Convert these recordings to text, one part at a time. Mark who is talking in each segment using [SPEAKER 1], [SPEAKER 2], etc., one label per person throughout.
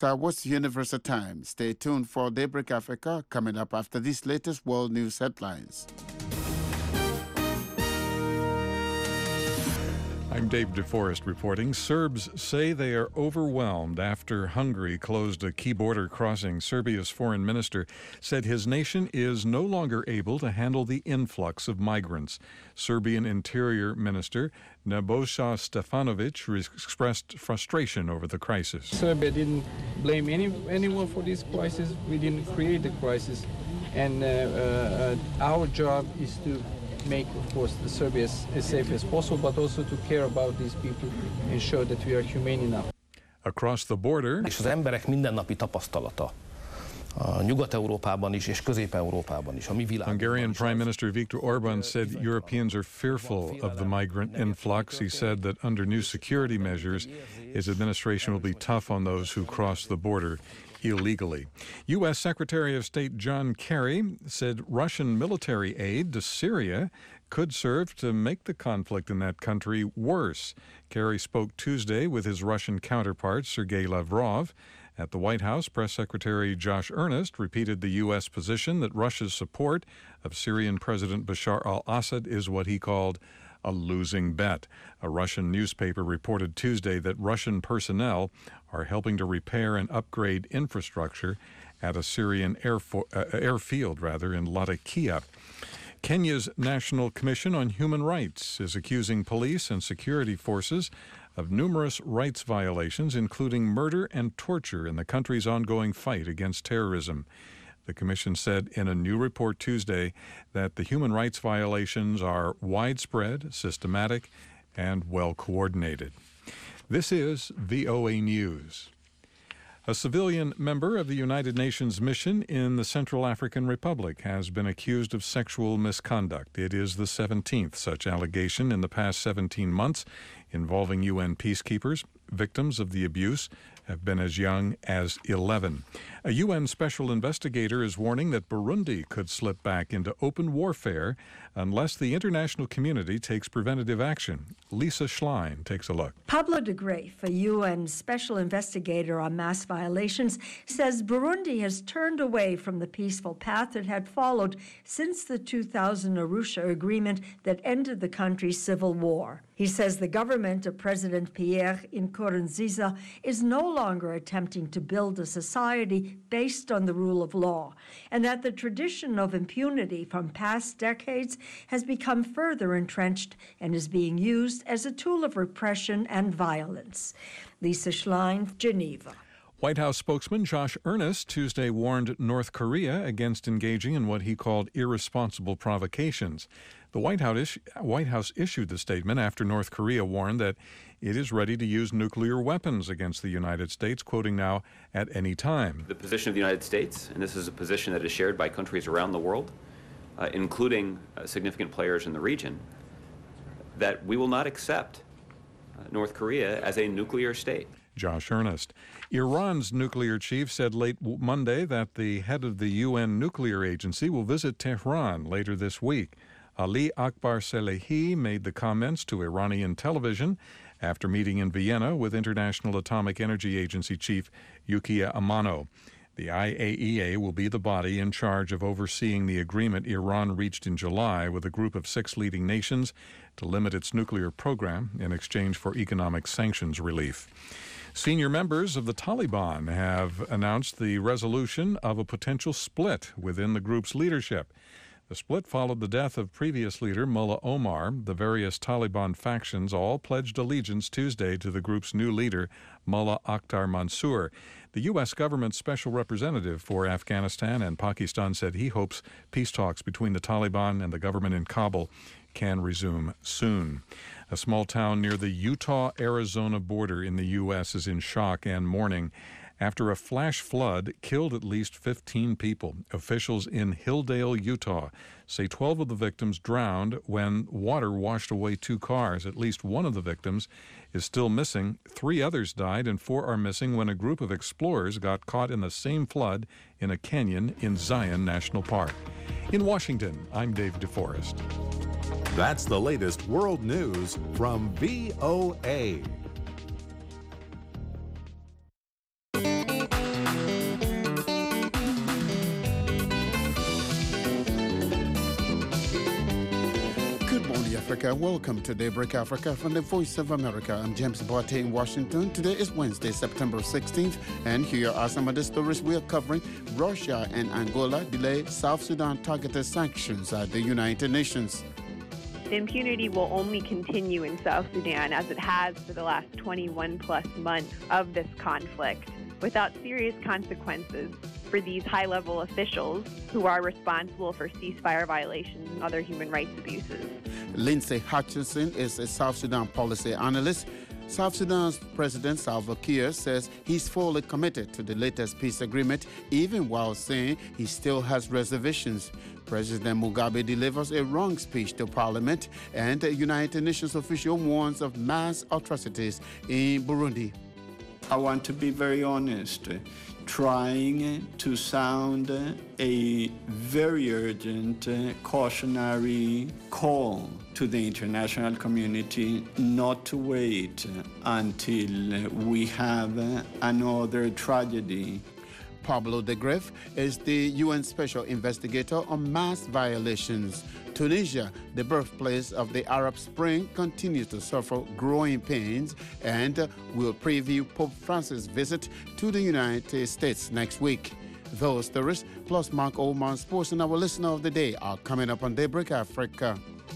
[SPEAKER 1] What's Universal Time? Stay tuned for Daybreak Africa coming up after these latest world news headlines.
[SPEAKER 2] I'm Dave DeForest reporting. Serbs say they are overwhelmed after Hungary closed a key border crossing. Serbia's foreign minister said his nation is no longer able to handle the influx of migrants. Serbian Interior Minister Nebojša Stefanović expressed frustration over the crisis.
[SPEAKER 3] Serbia didn't blame anyone for this crisis. We didn't create the crisis. And our job is to make, of course, Serbia as safe as possible, but also to care about these people, ensure that we are humane enough.
[SPEAKER 2] Across the border,
[SPEAKER 4] és az emberek mindennapi tapasztalata Nyugat-Európában is és Közép-Európában is, a mi világunkban.
[SPEAKER 2] Hungarian Prime Minister Viktor Orbán said Europeans are fearful of the migrant influx. He said that under new security measures, his administration will be tough on those who cross the border illegally. U.S. Secretary of State John Kerry said Russian military aid to Syria could serve to make the conflict in that country worse. Kerry spoke Tuesday with his Russian counterpart, Sergei Lavrov. At the White House, Press Secretary Josh Earnest repeated the U.S. position that Russia's support of Syrian President Bashar al-Assad is what he called a losing bet. A Russian newspaper reported Tuesday that Russian personnel are helping to repair and upgrade infrastructure at a Syrian airfield in Latakia. Kenya's National Commission on Human Rights is accusing police and security forces of numerous rights violations, including murder and torture in the country's ongoing fight against terrorism. The Commission said in a new report Tuesday that the human rights violations are widespread, systematic, and well coordinated. This is VOA News. A civilian member of the United Nations mission in the Central African Republic has been accused of sexual misconduct. It is the 17th such allegation in the past 17 months involving UN peacekeepers. Victims of the abuse have been as young as 11. A UN special investigator is warning that Burundi could slip back into open warfare unless the international community takes preventative action. Lisa Schlein takes a look.
[SPEAKER 5] Pablo de Graaf, a UN special investigator on mass violations, says Burundi has turned away from the peaceful path it had followed since the 2000 Arusha agreement that ended the country's civil war. He says the government of President Pierre Nkurunziza is no longer attempting to build a society based on the rule of law, and that the tradition of impunity from past decades has become further entrenched and is being used as a tool of repression and violence. Lisa Schlein, Geneva.
[SPEAKER 2] White House spokesman Josh Earnest Tuesday warned North Korea against engaging in what he called irresponsible provocations. The White House issued the statement after North Korea warned that it is ready to use nuclear weapons against the United States, quoting now, at any time.
[SPEAKER 6] The position of the United States, and this is a position that is shared by countries around the world, including significant players in the region, that we will not accept North Korea as a nuclear state.
[SPEAKER 2] Josh Earnest. Iran's nuclear chief said late Monday that the head of the UN nuclear agency will visit Tehran later this week. Ali Akbar Salehi made the comments to Iranian television after meeting in Vienna with International Atomic Energy Agency chief Yukiya Amano. The IAEA will be the body in charge of overseeing the agreement Iran reached in July with a group of 6 leading nations to limit its nuclear program in exchange for economic sanctions relief. Senior members of the Taliban have announced the resolution of a potential split within the group's leadership. The split followed the death of previous leader Mullah Omar. The various Taliban factions all pledged allegiance Tuesday to the group's new leader, Mullah Akhtar Mansour. The U.S. government's special representative for Afghanistan and Pakistan said he hopes peace talks between the Taliban and the government in Kabul can resume soon. A small town near the Utah-Arizona border in the U.S. is in shock and mourning after a flash flood killed at least 15 people. Officials in Hilldale, Utah, say 12 of the victims drowned when water washed away 2 cars. At least one of the victims is still missing. 3 others died and 4 are missing when a group of explorers got caught in the same flood in a canyon in Zion National Park. In Washington, I'm Dave DeForest.
[SPEAKER 7] That's the latest world news from VOA.
[SPEAKER 1] Africa. Welcome to Daybreak Africa from the Voice of America. I'm James Boate in Washington. Today is Wednesday, September 16th, and here are some of the stories we are covering. Russia and Angola delay South Sudan targeted sanctions at the United Nations.
[SPEAKER 8] The impunity will only continue in South Sudan as it has for the last 21 plus months of this conflict, without serious consequences for these high-level officials who are responsible for ceasefire violations and other human rights abuses.
[SPEAKER 1] Lindsay Hutchinson is a South Sudan policy analyst. South Sudan's President Salva Kiir says he's fully committed to the latest peace agreement, even while saying he still has reservations. President Mugabe delivers a wrong speech to Parliament, and a United Nations official warns of mass atrocities in Burundi.
[SPEAKER 9] I want to be very honest, trying to sound a very urgent cautionary call to the international community not to wait until we have another tragedy.
[SPEAKER 1] Pablo de Greff is the UN Special Investigator on Mass Violations. Tunisia, the birthplace of the Arab Spring, continues to suffer growing pains and will preview Pope Francis' visit to the United States next week. Those stories, plus Mark Oldman's Sports and our Listener of the Day, are coming up on Daybreak Africa.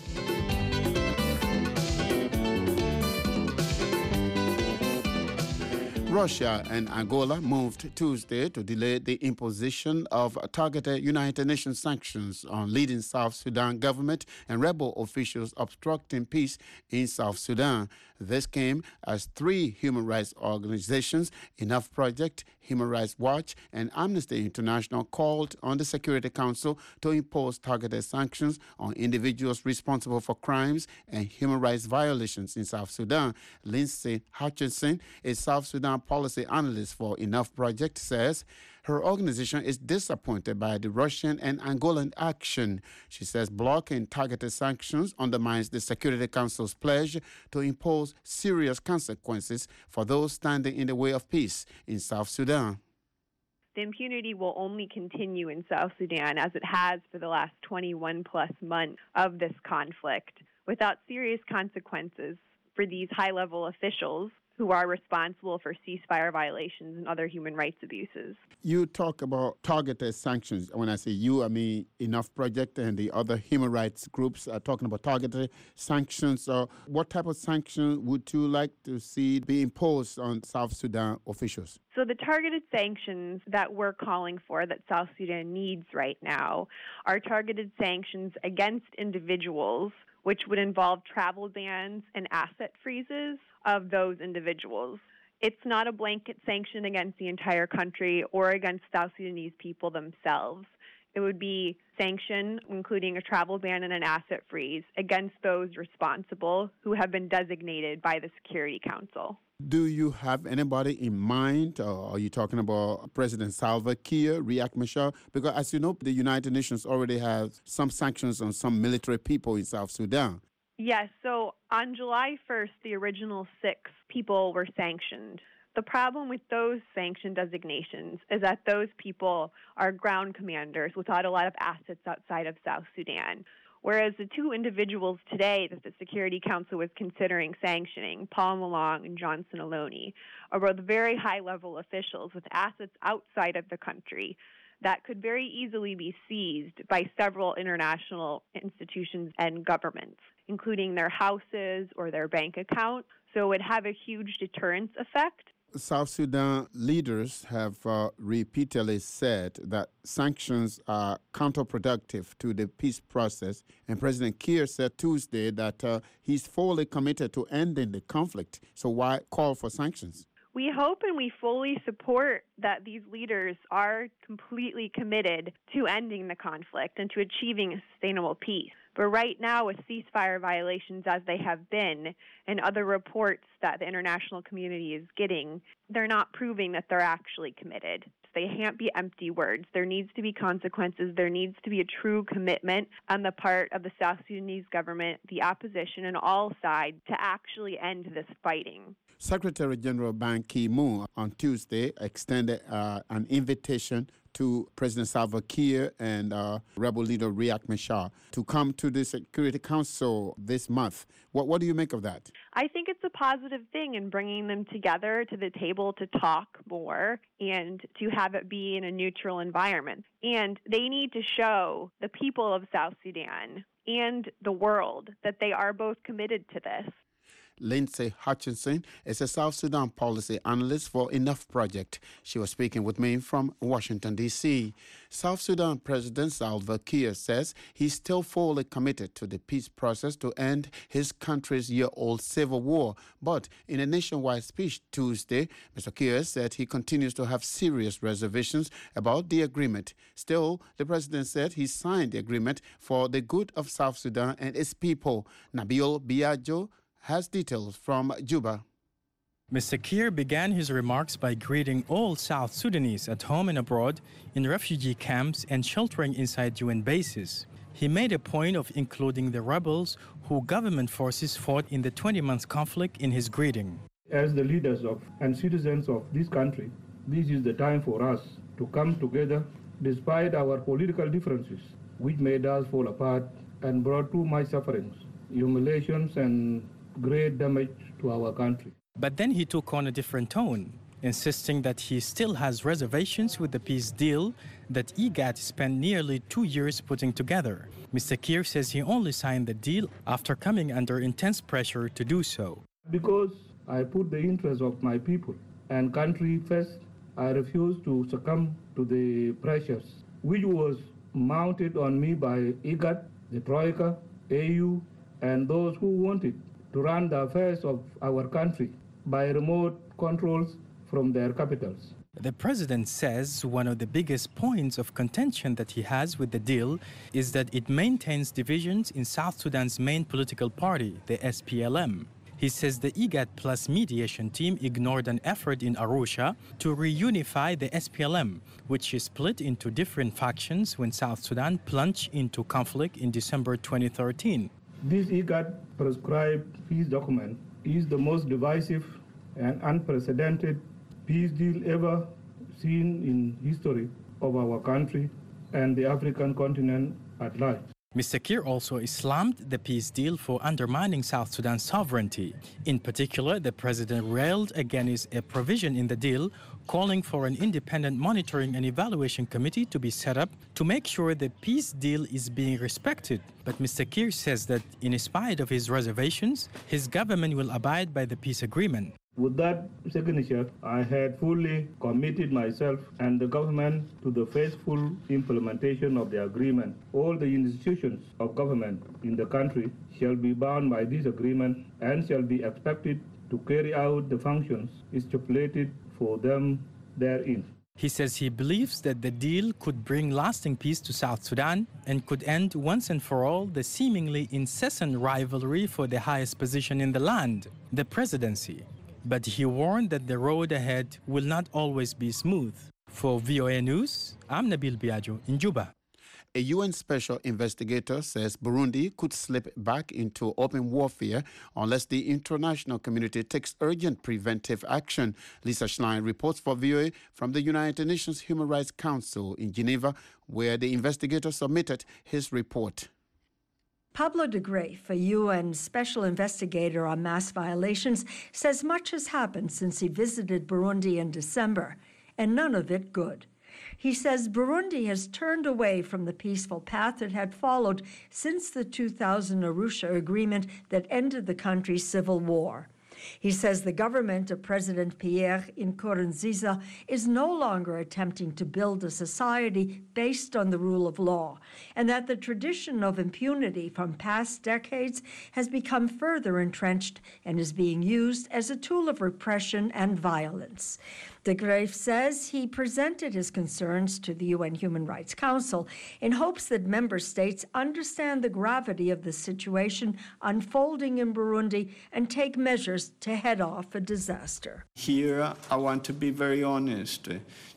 [SPEAKER 1] Russia and Angola moved Tuesday to delay the imposition of targeted United Nations sanctions on leading South Sudan government and rebel officials obstructing peace in South Sudan. This came as three human rights organizations, Enough Project, Human Rights Watch, and Amnesty International, called on the Security Council to impose targeted sanctions on individuals responsible for crimes and human rights violations in South Sudan. Lindsay Hutchinson, a South Sudan policy analyst for Enough Project, says her organization is disappointed by the Russian and Angolan action. She says blocking targeted sanctions undermines the Security Council's pledge to impose serious consequences for those standing in the way of peace in South Sudan.
[SPEAKER 8] The impunity will only continue in South Sudan as it has for the last 21 plus months of this conflict, without serious consequences for these high-level officials who are responsible for ceasefire violations and other human rights abuses.
[SPEAKER 1] You talk about targeted sanctions. When I say you, I mean Enough Project and the other human rights groups are talking about targeted sanctions. What type of sanctions would you like to see be imposed on South Sudan officials?
[SPEAKER 8] So the targeted sanctions that we're calling for, that South Sudan needs right now, are targeted sanctions against individuals, which would involve travel bans and asset freezes of those individuals. It's not a blanket sanction against the entire country or against South Sudanese people themselves. It would be sanction, including a travel ban and an asset freeze, against those responsible who have been designated by the Security Council.
[SPEAKER 1] Do you have anybody in mind? Or are you talking about President Salva Kiir, Riek Machar? Because as you know, the United Nations already has some sanctions on some military people in South Sudan.
[SPEAKER 8] Yes, so on July 1st, the original 6 people were sanctioned. The problem with those sanction designations is that those people are ground commanders without a lot of assets outside of South Sudan. Whereas the 2 individuals today that the Security Council was considering sanctioning, Paul Malong and Johnson Aloni, are both very high-level officials with assets outside of the country that could very easily be seized by several international institutions and governments, including their houses or their bank account. So it would have a huge deterrence effect.
[SPEAKER 1] South Sudan leaders have repeatedly said that sanctions are counterproductive to the peace process. And President Kiir said Tuesday that he's fully committed to ending the conflict. So why call for sanctions?
[SPEAKER 8] We hope and we fully support that these leaders are completely committed to ending the conflict and to achieving a sustainable peace. But right now, with ceasefire violations as they have been and other reports that the international community is getting, they're not proving that they're actually committed. They can't be empty words. There needs to be consequences. There needs to be a true commitment on the part of the South Sudanese government, the opposition, and all sides to actually end this fighting.
[SPEAKER 1] Secretary General Ban Ki-moon on Tuesday extended an invitation to President Salva Kiir and rebel leader Riek Machar to come to the Security Council this month. What do you make of that?
[SPEAKER 8] I think it's a positive thing in bringing them together to the table to talk more and to have it be in a neutral environment. And they need to show the people of South Sudan and the world that they are both committed to this.
[SPEAKER 1] Lindsay Hutchinson is a South Sudan policy analyst for Enough Project. She was speaking with me from Washington, D.C. South Sudan President Salva Kiir says he's still fully committed to the peace process to end his country's year-old civil war. But in a nationwide speech Tuesday, Mr. Kiir said he continues to have serious reservations about the agreement. Still, the president said he signed the agreement for the good of South Sudan and its people. Nabil Biagio has details from Juba.
[SPEAKER 10] Mr. Kiir began his remarks by greeting all South Sudanese at home and abroad, in refugee camps and sheltering inside UN bases. He made a point of including the rebels who government forces fought in the 20-month conflict in his greeting.
[SPEAKER 11] As the leaders of and citizens of this country, this is the time for us to come together despite our political differences, which made us fall apart and brought too much sufferings, humiliations, and great damage to our country.
[SPEAKER 10] But then he took on a different tone, insisting that he still has reservations with the peace deal that IGAD spent nearly 2 years putting together. Mr. Kiir says he only signed the deal after coming under intense pressure to do so.
[SPEAKER 11] Because I put the interests of my people and country first, I refuse to succumb to the pressures which was mounted on me by IGAD, the Troika, AU, and those who wanted to run the affairs of our country by remote controls from their capitals.
[SPEAKER 10] The president says one of the biggest points of contention that he has with the deal is that it maintains divisions in South Sudan's main political party, the SPLM. He says the IGAD Plus mediation team ignored an effort in Arusha to reunify the SPLM, which is split into different factions when South Sudan plunged into conflict in December 2013.
[SPEAKER 11] This IGAD prescribed peace document is the most divisive and unprecedented peace deal ever seen in history of our country and the African continent at large.
[SPEAKER 10] Mr. Kiir also slammed the peace deal for undermining South Sudan's sovereignty. In particular, the president railed against a provision in the deal calling for an independent monitoring and evaluation committee to be set up to make sure the peace deal is being respected. But Mr. Kiir says that in spite of his reservations, his government will abide by the peace agreement.
[SPEAKER 11] With that signature, I had fully committed myself and the government to the faithful implementation of the agreement. All the institutions of government in the country shall be bound by this agreement and shall be expected to carry out the functions stipulated for them therein.
[SPEAKER 10] He says he believes that the deal could bring lasting peace to South Sudan and could end once and for all the seemingly incessant rivalry for the highest position in the land, the presidency. But he warned that the road ahead will not always be smooth. For VOA News, I'm Nabil Biagio in Juba.
[SPEAKER 1] A UN special investigator says Burundi could slip back into open warfare unless the international community takes urgent preventive action. Lisa Schlein reports for VOA from the United Nations Human Rights Council in Geneva, where the investigator submitted his report.
[SPEAKER 5] Pablo de Graef, a UN special investigator on mass violations, says much has happened since he visited Burundi in December, and none of it good. He says Burundi has turned away from the peaceful path it had followed since the 2000 Arusha agreement that ended the country's civil war. He says the government of President Pierre Nkurunziza is no longer attempting to build a society based on the rule of law, and that the tradition of impunity from past decades has become further entrenched and is being used as a tool of repression and violence. De Graef says he presented his concerns to the UN Human Rights Council in hopes that member states understand the gravity of the situation unfolding in Burundi and take measures to head off a disaster.
[SPEAKER 9] Here, I want to be very honest,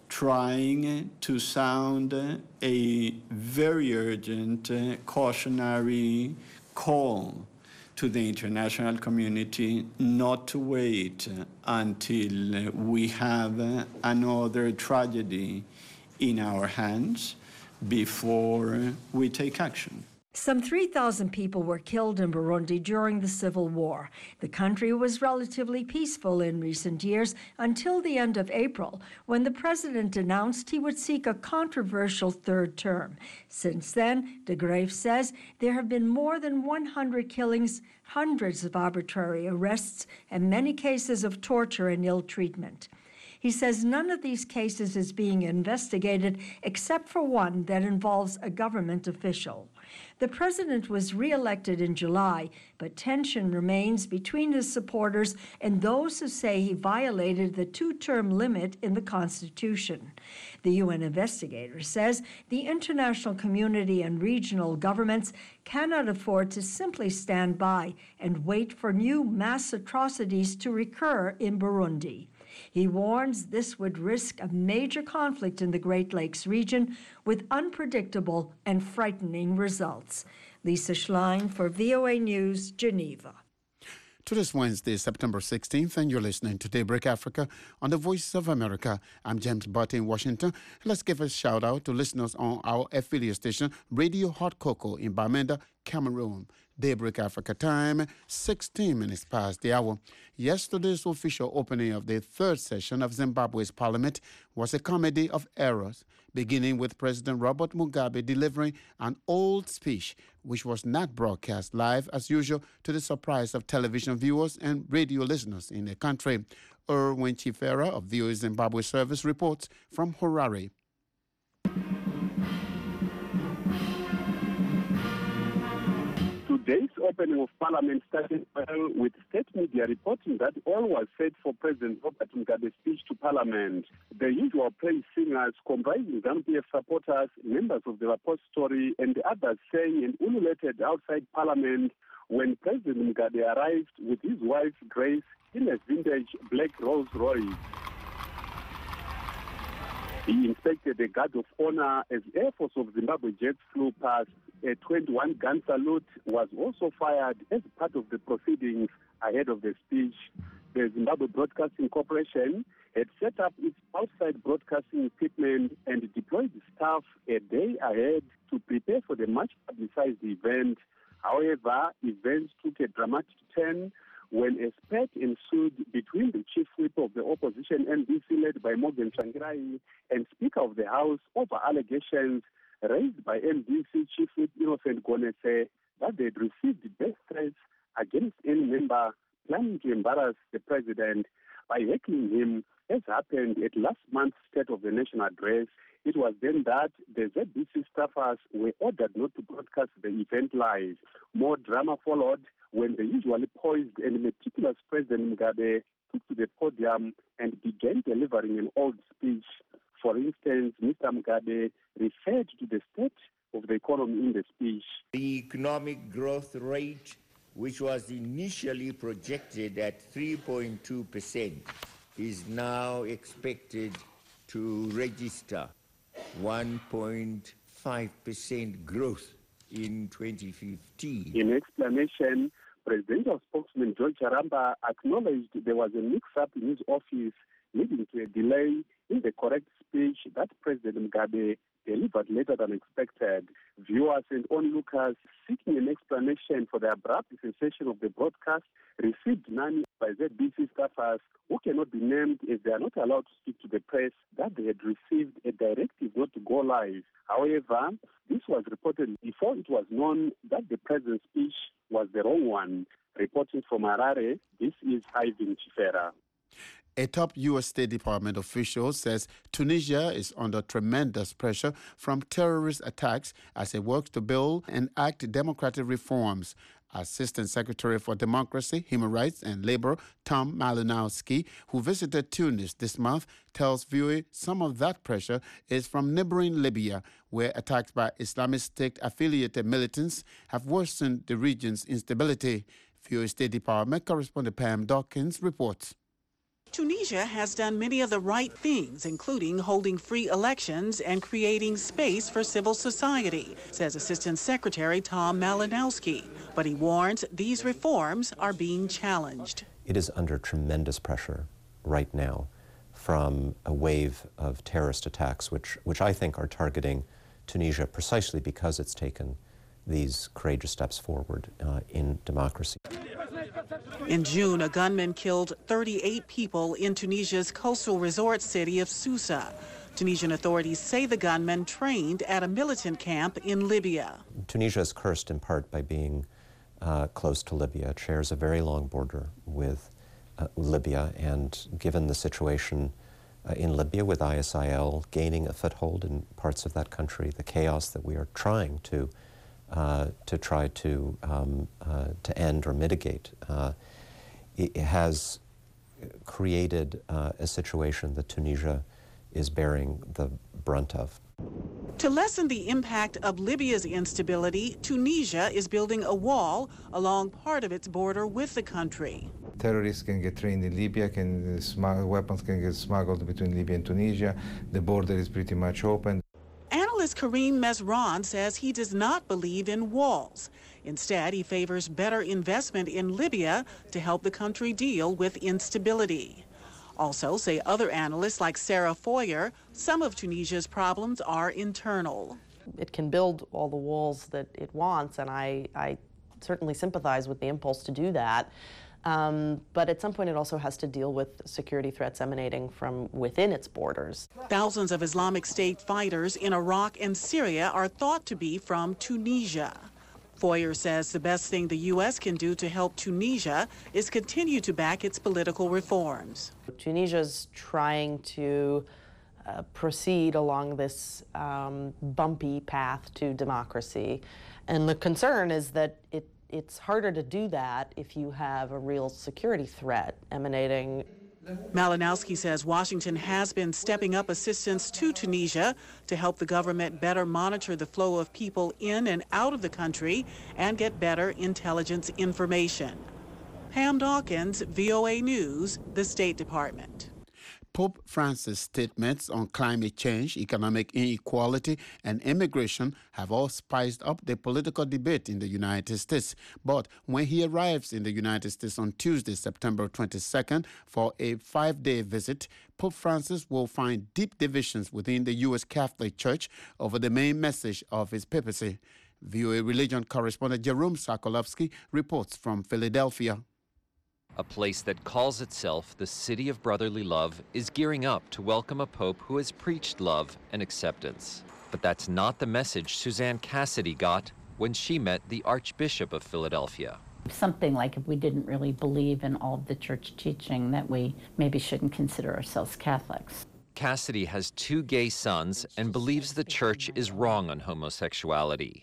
[SPEAKER 9] trying to sound a very urgent cautionary call to the international community not to wait until we have another tragedy in our hands before we take action.
[SPEAKER 5] Some 3,000 people were killed in Burundi during the civil war. The country was relatively peaceful in recent years until the end of April, when the president announced he would seek a controversial third term. Since then, de Graaf says, there have been more than 100 killings, hundreds of arbitrary arrests, and many cases of torture and ill treatment. He says none of these cases is being investigated except for one that involves a government official. The president was re-elected in July, but tension remains between his supporters and those who say he violated the two-term limit in the Constitution. The UN investigator says the international community and regional governments cannot afford to simply stand by and wait for new mass atrocities to recur in Burundi. He warns this would risk a major conflict in the Great Lakes region with unpredictable and frightening results. Lisa Schlein for VOA News, Geneva.
[SPEAKER 1] To this Wednesday, September 16th, and you're listening to Daybreak Africa on the Voice of America. I'm James Butt in Washington. Let's give a shout out to listeners on our affiliate station, Radio Hot Cocoa in Bamenda, Cameroon. Daybreak Africa time, 16 minutes past the hour. Yesterday's official opening of the third session of Zimbabwe's parliament was a comedy of errors, beginning with President Robert Mugabe delivering an old speech, which was not broadcast live as usual to the surprise of television viewers and radio listeners in the country. Erwin Chifera of VOA Zimbabwe Service reports from Harare.
[SPEAKER 12] Today's opening of Parliament started well with state media reporting that all was set for President Robert Mugabe's speech to Parliament. The usual praise singers comprising ZANU-PF supporters, members of the repository, and the others sang and ululated outside Parliament when President Mugabe arrived with his wife Grace in a vintage black Rolls Royce. He inspected the guard of honor as Air Force of Zimbabwe jets flew past. A 21-gun salute was also fired as part of the proceedings ahead of the speech. The Zimbabwe Broadcasting Corporation had set up its outside broadcasting equipment and deployed staff a day ahead to prepare for the much-publicized event. However, events took a dramatic turn when a spat ensued between the chief whip of the opposition NDC led by Morgan Tsvangirai and Speaker of the House over allegations raised by NDC Chief Whip Innocent Gonese that they had received death threats against any member planning to embarrass the president by heckling him, as happened at last month's State of the Nation address. It was then that the ZBC staffers were ordered not to broadcast the event live. More drama followed when the usually poised and meticulous President Mugabe took to the podium and began delivering an old speech. For instance, Mr. Mugabe referred to the state of the economy in the speech.
[SPEAKER 13] The economic growth rate, which was initially projected at 3.2%, is now expected to register 1.5% growth in 2015.
[SPEAKER 12] In explanation, presidential spokesman George Aramba acknowledged there was a mix-up in his office leading to a delay in the correct speech that President Mugabe delivered later than expected. Viewers and onlookers seeking an explanation for the abrupt cessation of the broadcast received none by ZBC staffers who cannot be named as they are not allowed to speak to the press that they had received a directive not to go live. However, this was reported before it was known that the president's speech was the wrong one. Reporting from Harare, this is Ivan Chifera.
[SPEAKER 1] A top U.S. State Department official says Tunisia is under tremendous pressure from terrorist attacks as it works to build and act democratic reforms. Assistant Secretary for Democracy, Human Rights and Labor, Tom Malinowski, who visited Tunis this month, tells VOA some of that pressure is from neighboring Libya, where attacks by Islamic State-affiliated militants have worsened the region's instability. VOA State Department correspondent Pam Dawkins reports.
[SPEAKER 14] Tunisia has done many of the right things, including holding free elections and creating space for civil society, says Assistant Secretary Tom Malinowski. But he warns these reforms are being challenged.
[SPEAKER 15] It is under tremendous pressure right now from a wave of terrorist attacks, which I think are targeting Tunisia precisely because it's taken these courageous steps forward in democracy.
[SPEAKER 14] In June, a gunman killed 38 people in Tunisia's coastal resort city of Sousa. Tunisian authorities say the gunman trained at a militant camp in Libya.
[SPEAKER 15] Tunisia is cursed in part by being close to Libya. It shares a very long border with Libya, and given the situation in Libya with ISIL gaining a foothold in parts of that country, the chaos that we are trying to end or mitigate, it has created a situation that Tunisia is bearing the brunt of.
[SPEAKER 14] To lessen the impact of Libya's instability, Tunisia is building a wall along part of its border with the country.
[SPEAKER 16] Terrorists can get trained in Libya, weapons can get smuggled between Libya and Tunisia. The border is pretty much open.
[SPEAKER 14] Analyst Karim Mesran says he does not believe in walls. Instead, he favors better investment in Libya to help the country deal with instability. Also, say other analysts like Sarah Foyer, some of Tunisia's problems are internal.
[SPEAKER 17] It can build all the walls that it wants, and I certainly sympathize with the impulse to do that. But at some point, it also has to deal with security threats emanating from within its borders.
[SPEAKER 14] Thousands of Islamic State fighters in Iraq and Syria are thought to be from Tunisia. Foyer says the best thing the U.S. can do to help Tunisia is continue to back its political reforms.
[SPEAKER 17] Tunisia's trying to proceed along this bumpy path to democracy. And the concern is that it's harder to do that if you have a real security threat emanating.
[SPEAKER 14] Malinowski says Washington has been stepping up assistance to Tunisia to help the government better monitor the flow of people in and out of the country and get better intelligence information. Pam Dawkins, VOA News, the State Department.
[SPEAKER 1] Pope Francis' statements on climate change, economic inequality, and immigration have all spiced up the political debate in the United States. But when he arrives in the United States on Tuesday, September 22nd, for a 5-day visit, Pope Francis will find deep divisions within the U.S. Catholic Church over the main message of his papacy. VOA religion correspondent Jerome Sokolovsky reports from Philadelphia.
[SPEAKER 18] A place that calls itself the City of Brotherly Love is gearing up to welcome a pope who has preached love and acceptance. But that's not the message Suzanne Cassidy got when she met the Archbishop of Philadelphia.
[SPEAKER 19] Something like if we didn't really believe in all of the church teaching, that we maybe shouldn't consider ourselves Catholics.
[SPEAKER 18] Cassidy has 2 gay sons and believes the church is wrong on homosexuality.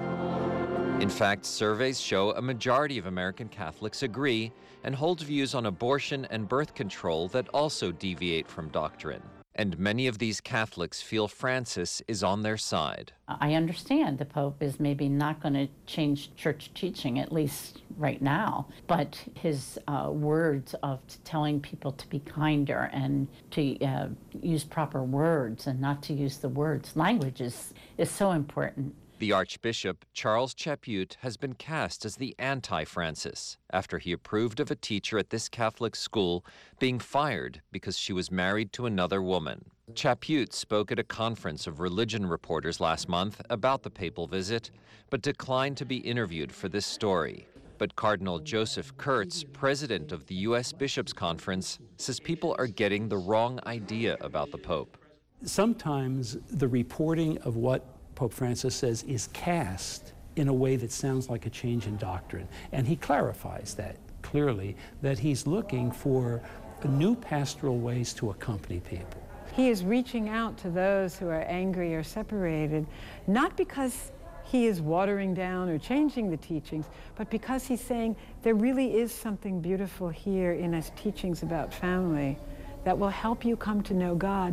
[SPEAKER 18] In fact, surveys show a majority of American Catholics agree and hold views on abortion and birth control that also deviate from doctrine. And many of these Catholics feel Francis is on their side.
[SPEAKER 19] I understand the Pope is maybe not going to change church teaching, at least right now, but his words of telling people to be kinder and to use proper words and not to use the words, language is so important.
[SPEAKER 18] The Archbishop, Charles Chaput, has been cast as the anti-Francis after he approved of a teacher at this Catholic school being fired because she was married to another woman. Chaput spoke at a conference of religion reporters last month about the papal visit, but declined to be interviewed for this story. But Cardinal Joseph Kurtz, president of the U.S. Bishops' Conference, says people are getting the wrong idea about the Pope.
[SPEAKER 20] Sometimes the reporting of what Pope Francis says is cast in a way that sounds like a change in doctrine. And he clarifies that clearly, that he's looking for new pastoral ways to accompany people.
[SPEAKER 21] He is reaching out to those who are angry or separated, not because he is watering down or changing the teachings, but because he's saying there really is something beautiful here in his teachings about family that will help you come to know God.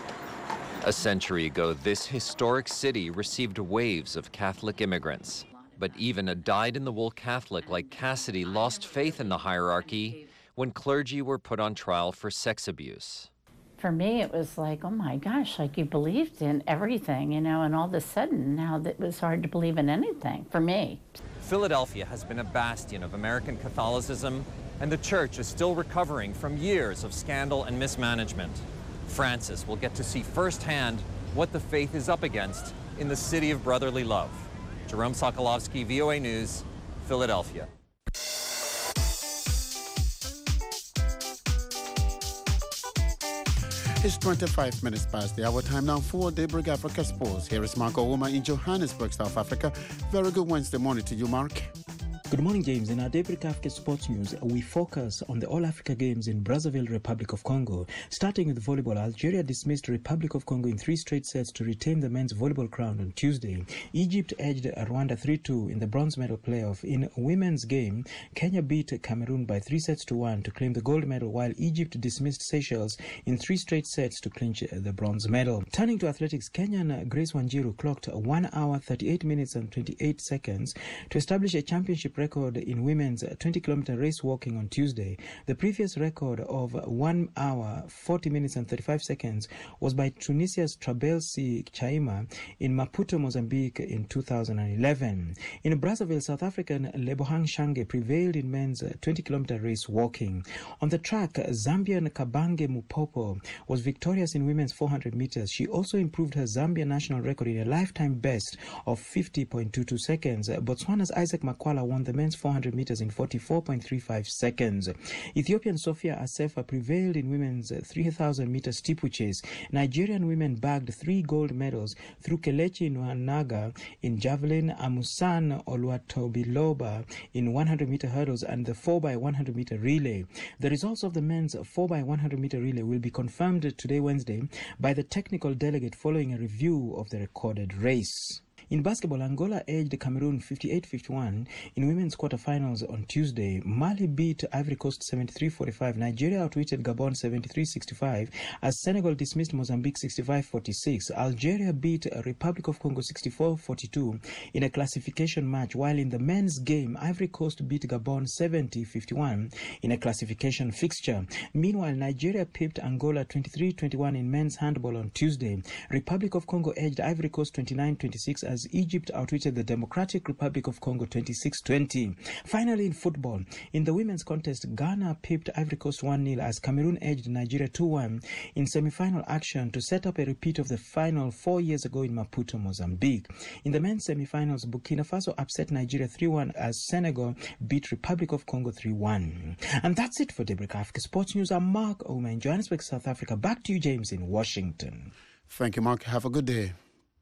[SPEAKER 18] A century ago, this historic city received waves of Catholic immigrants. But even a dyed-in-the-wool Catholic like Cassidy lost faith in the hierarchy when clergy were put on trial for sex abuse.
[SPEAKER 19] For me, it was like, oh my gosh, like you believed in everything, you know, and all of a sudden now it was hard to believe in anything, for me.
[SPEAKER 18] Philadelphia has been a bastion of American Catholicism and the church is still recovering from years of scandal and mismanagement. Francis will get to see firsthand what the faith is up against in the city of brotherly love. Jerome Sokolovsky, VOA News, Philadelphia.
[SPEAKER 1] It's 25 minutes past the hour. Time now for Daybreak Africa Sports. Here is Mark Ouma in Johannesburg, South Africa. Very good Wednesday morning to you, Mark.
[SPEAKER 3] Good morning, James. In our Daybreak Africa Sports News, we focus on the All-Africa Games in Brazzaville, Republic of Congo. Starting with volleyball, Algeria dismissed Republic of Congo in 3 straight sets to retain the men's volleyball crown on Tuesday. Egypt edged Rwanda 3-2 in the bronze medal playoff. In women's game, Kenya beat Cameroon by 3-1 to claim the gold medal, while Egypt dismissed Seychelles in 3 straight sets to clinch the bronze medal. Turning to athletics, Kenyan Grace Wanjiru clocked 1 hour, 38 minutes and 28 seconds to establish a championship record in women's 20-kilometer race walking on Tuesday. The previous record of 1 hour, 40 minutes and 35 seconds was by Tunisia's Trabelsi Chaima in Maputo, Mozambique in 2011. In Brazzaville, South African Lebohang Shange prevailed in men's 20-kilometer race walking. On the track, Zambian Kabange Mupopo was victorious in women's 400 meters. She also improved her Zambia national record in a lifetime best of 50.22 seconds. Botswana's Isaac Makwala won the men's 400 meters in 44.35 seconds. Ethiopian Sophia Asefa prevailed in women's 3,000 meter steeplechase. Nigerian women bagged 3 gold medals through Kelechi Nwanaga in javelin, Amusan Oluwatobiloba in 100 meter hurdles, and the 4x100 meter relay. The results of the men's 4x100 meter relay will be confirmed today, Wednesday, by the technical delegate following a review of the recorded race. In basketball, Angola edged Cameroon 58-51 in women's quarterfinals on Tuesday. Mali beat Ivory Coast 73-45. Nigeria outwitted Gabon 73-65 as Senegal dismissed Mozambique 65-46. Algeria beat Republic of Congo 64-42 in a classification match, while in the men's game, Ivory Coast beat Gabon 70-51 in a classification fixture. Meanwhile, Nigeria pipped Angola 23-21 in men's handball on Tuesday. Republic of Congo edged Ivory Coast 29-26 as Egypt outwitted the Democratic Republic of Congo 26-20. Finally, in football, in the women's contest, Ghana pipped Ivory Coast 1-0 as Cameroon edged Nigeria 2-1 in semi-final action to set up a repeat of the final 4 years ago in Maputo, Mozambique. In the men's semi-finals, Burkina Faso upset Nigeria 3-1 as Senegal beat Republic of Congo 3-1. And that's it for Daybreak Africa Sports News. I'm Mark Ouma in Johannesburg, South Africa. Back to you, James, in Washington.
[SPEAKER 1] Thank you, Mark. Have a good day.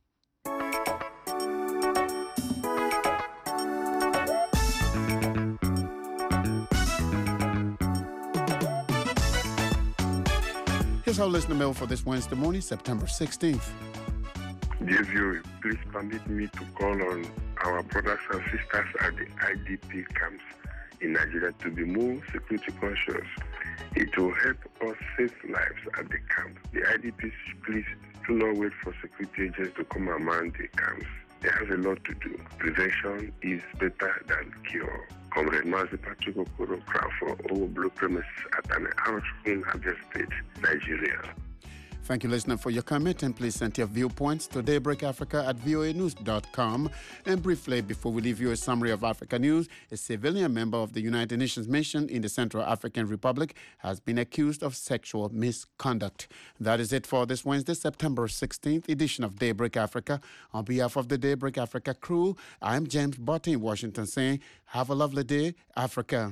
[SPEAKER 1] Here's our listener mail for this Wednesday morning, September 16th.
[SPEAKER 22] Dear viewer, please permit me to call on our brothers and sisters at the IDP camps in Nigeria to be more security conscious. It will help us save lives at the camp. The IDPs, please do not wait for security agents to come and man the camps. They have a lot to do. Prevention is better than cure. Comrade Mazi Patrick Okoro, crowd for all blue premises at an house in Abia State, Nigeria.
[SPEAKER 1] Thank you, listener, for your comment, and please send your viewpoints to daybreakafrica@voanews.com. And briefly, before we leave you a summary of Africa news, a civilian member of the United Nations mission in the Central African Republic has been accused of sexual misconduct. That is it for this Wednesday, September 16th edition of Daybreak Africa. On behalf of the Daybreak Africa crew, I'm James Botte in Washington saying, have a lovely day, Africa.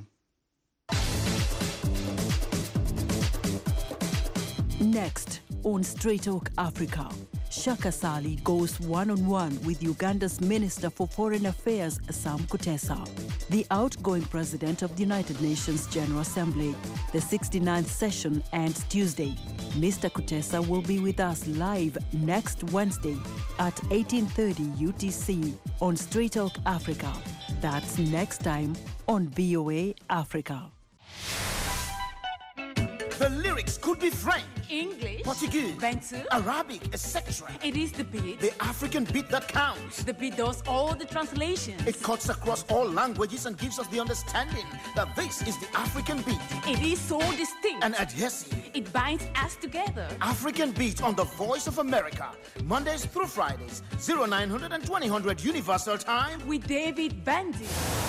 [SPEAKER 23] Next on Straight Talk Africa, Shaka Sali goes one-on-one with Uganda's Minister for Foreign Affairs, Sam Kutesa. The outgoing president of the United Nations General Assembly. The 69th session ends Tuesday. Mr. Kutesa will be with us live next Wednesday at 18:30 UTC on Straight Talk Africa. That's next time on VOA Africa.
[SPEAKER 24] The lyrics could be French,
[SPEAKER 25] English,
[SPEAKER 24] Portuguese,
[SPEAKER 25] Bantu,
[SPEAKER 24] Arabic, etc.
[SPEAKER 25] It is the beat.
[SPEAKER 24] The African beat that counts.
[SPEAKER 25] The beat does all the translations.
[SPEAKER 24] It cuts across all languages and gives us the understanding that this is the African beat.
[SPEAKER 25] It is so distinct
[SPEAKER 24] and adhesive.
[SPEAKER 25] It binds us together.
[SPEAKER 24] African beat on the Voice of America. Mondays through Fridays, 0900 and 2000 Universal Time.
[SPEAKER 25] With David Bandy.